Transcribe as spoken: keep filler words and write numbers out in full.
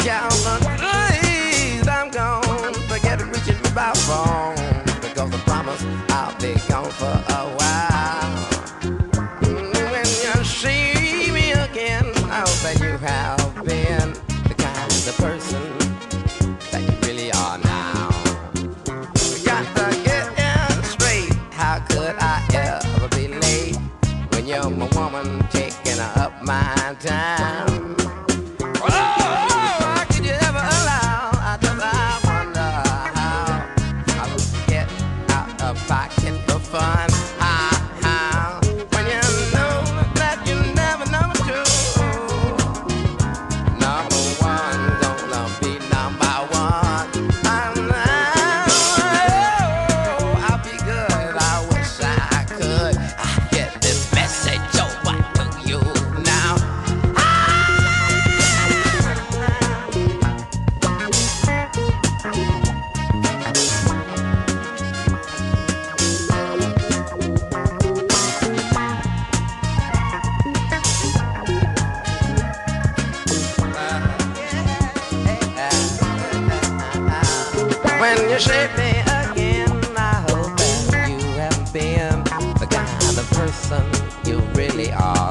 count the days I'm gone. Forget reaching my phone because I promise I'll be gone for a while. When you see me again, I hope that you have been the kind of person that you really are now. We got to get in straight. How could I ever be late when you're my woman taking up my time? Oh, how could you ever allow? I just I wonder how I would get out of pocket for fun. How, how, when you know that you never number two. Number one gonna be number one. I'm oh, I'll be good. I wish I could. I get this message over to you now. When you shape me again, I hope that you have been the kind of person you really are.